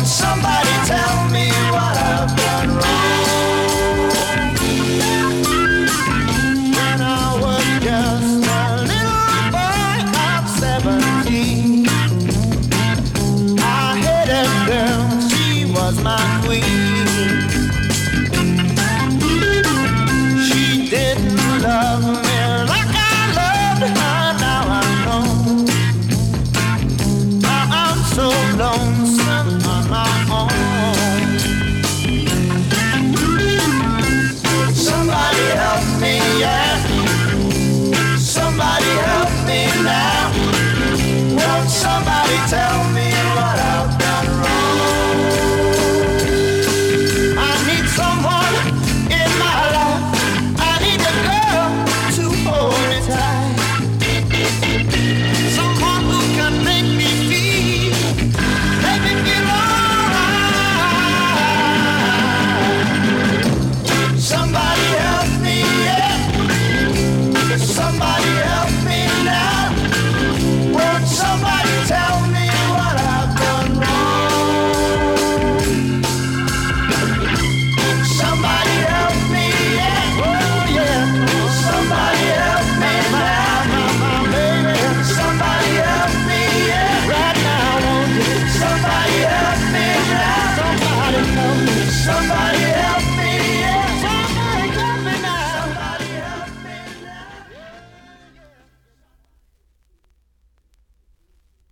Somebody tell me what I've done wrong. When I was just a little boy of 17, I had a girl, she was my queen. She didn't love me like I loved her, now I know. Now I'm so lonesome.